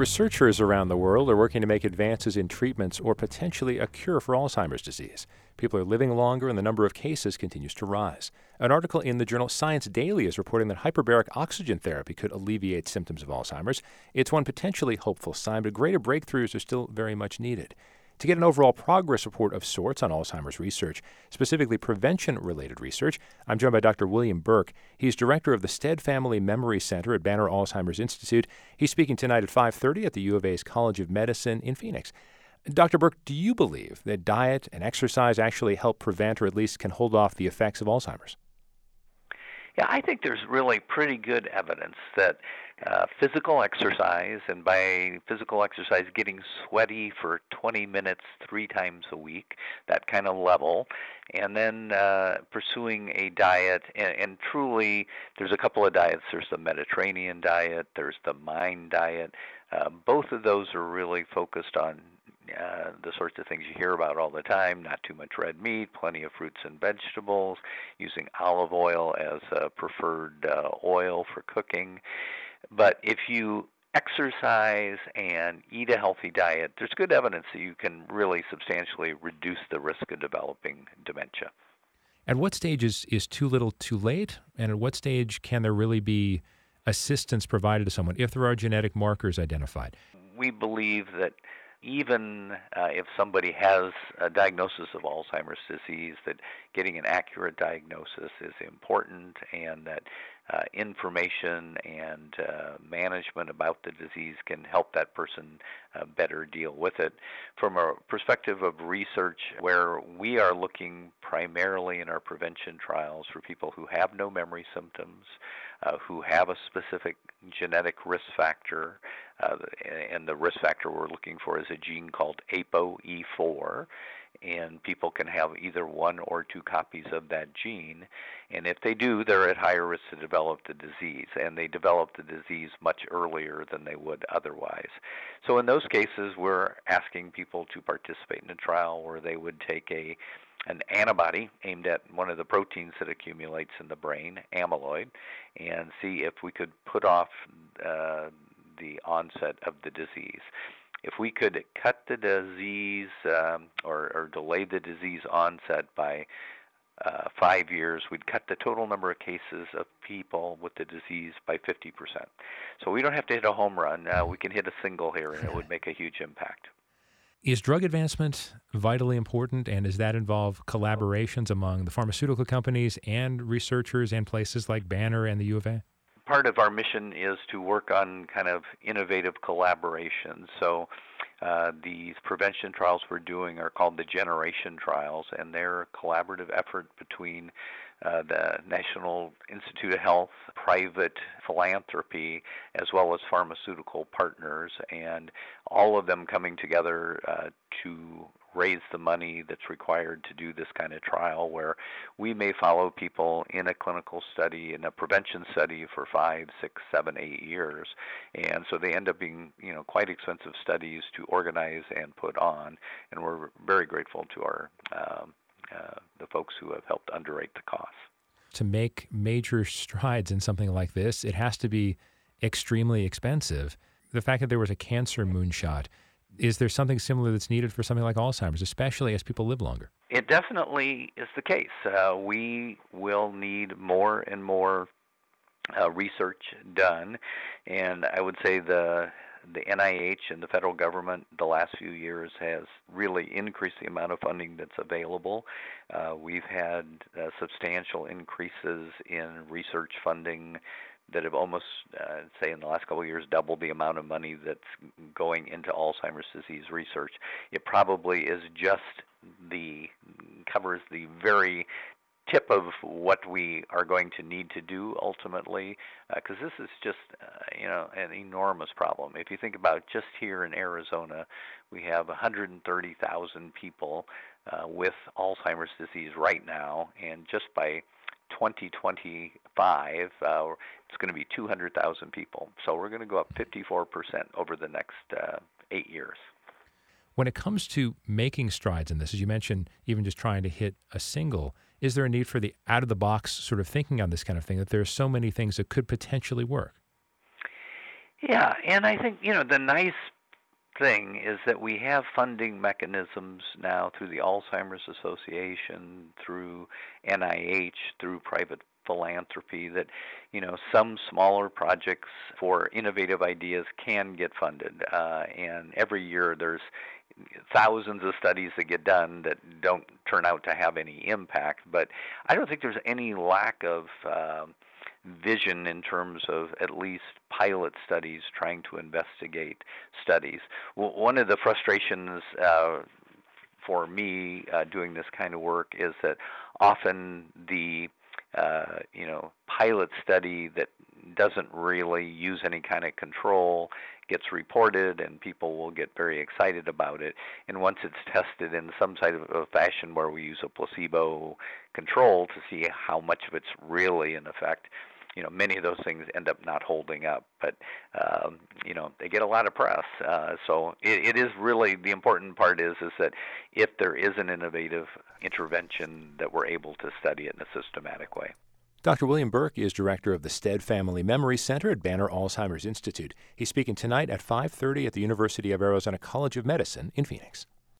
Researchers around the world are working to make advances in treatments or potentially a cure for Alzheimer's disease. People are living longer and the number of cases continues to rise. An article in the journal Science Daily is reporting that hyperbaric oxygen therapy could alleviate symptoms of Alzheimer's. It's one potentially hopeful sign, but greater breakthroughs are still very much needed. To get an overall progress report of sorts on Alzheimer's research, specifically prevention-related research, I'm joined by Dr. William Burke. He's director of the Stead Family Memory Center at Banner Alzheimer's Institute. He's speaking tonight at 5:30 at the U of A's College of Medicine in Phoenix. Dr. Burke, do you believe that diet and exercise actually help prevent or at least can hold off the effects of Alzheimer's? Yeah, I think there's really pretty good evidence that physical exercise, and by physical exercise, getting sweaty for 20 minutes 3 times a week, that kind of level, and then pursuing a diet, and truly, there's a couple of diets. There's the Mediterranean diet, there's the MIND diet. Both of those are really focused on the sorts of things you hear about all the time: not too much red meat, plenty of fruits and vegetables, using olive oil as a preferred oil for cooking. But if you exercise and eat a healthy diet, there's good evidence that you can really substantially reduce the risk of developing dementia. At what stage is too little too late? And at what stage can there really be assistance provided to someone if there are genetic markers identified? We believe that even if somebody has a diagnosis of Alzheimer's disease, that getting an accurate diagnosis is important, and that information and management about the disease can help that person better deal with it. From a perspective of research, where we are looking primarily in our prevention trials for people who have no memory symptoms, who have a specific genetic risk factor, and the risk factor we're looking for is a gene called ApoE4, and people can have either one or two copies of that gene, and if they do, they're at higher risk to develop the disease, and they develop the disease much earlier than they would otherwise. So in those cases, we're asking people to participate in a trial where they would take an antibody aimed at one of the proteins that accumulates in the brain, amyloid, and see if we could put off the onset of the disease. If we could cut the disease or delay the disease onset by 5 years, we'd cut the total number of cases of people with the disease by 50%. So we don't have to hit a home run. We can hit a single here, and it would make a huge impact. Is drug advancement vitally important, and does that involve collaborations among the pharmaceutical companies and researchers and places like Banner and the U of A? Part of our mission is to work on kind of innovative collaboration. So these prevention trials we're doing are called the Generation Trials, and they're a collaborative effort between the National Institute of Health, private philanthropy, as well as pharmaceutical partners, and all of them coming together to raise the money that's required to do this kind of trial, where we may follow people in a clinical study, in a prevention study, for 5, 6, 7, 8 years. And so they end up being, quite expensive studies to organize and put on. And we're very grateful to our the folks who have helped underwrite the costs. To make major strides in something like this, it has to be extremely expensive. The fact that there was a cancer moonshot, is there something similar that's needed for something like Alzheimer's, especially as people live longer? It definitely is the case. We will need more and more research done, and I would say the NIH and the federal government the last few years has really increased the amount of funding that's available. We've had substantial increases in research funding that have almost, say in the last couple of years, doubled the amount of money that's going into Alzheimer's disease research. It probably is just covers the very tip of what we are going to need to do ultimately, because this is just, an enormous problem. If you think about just here in Arizona, we have 130,000 people with Alzheimer's disease right now, and just by 2025, it's going to be 200,000 people. So we're going to go up 54% over the next 8 years. When it comes to making strides in this, as you mentioned, even just trying to hit a single, is there a need for the out-of-the-box sort of thinking on this kind of thing, that there are so many things that could potentially work? Yeah, and I think, the nice thing is that we have funding mechanisms now through the Alzheimer's Association, through NIH, through private philanthropy that, some smaller projects for innovative ideas can get funded. And every year there's thousands of studies that get done that don't turn out to have any impact. But I don't think there's any lack of vision in terms of at least pilot studies trying to investigate studies. One of the frustrations for me doing this kind of work is that often the pilot study that doesn't really use any kind of control gets reported, and people will get very excited about it. And once it's tested in some type of a fashion where we use a placebo control to see how much of it's really in effect, many of those things end up not holding up. But they get a lot of press. So it is really, the important part is that if there is an innovative intervention, that we're able to study it in a systematic way. Dr. William Burke is director of the Stead Family Memory Center at Banner Alzheimer's Institute. He's speaking tonight at 5:30 at the University of Arizona College of Medicine in Phoenix.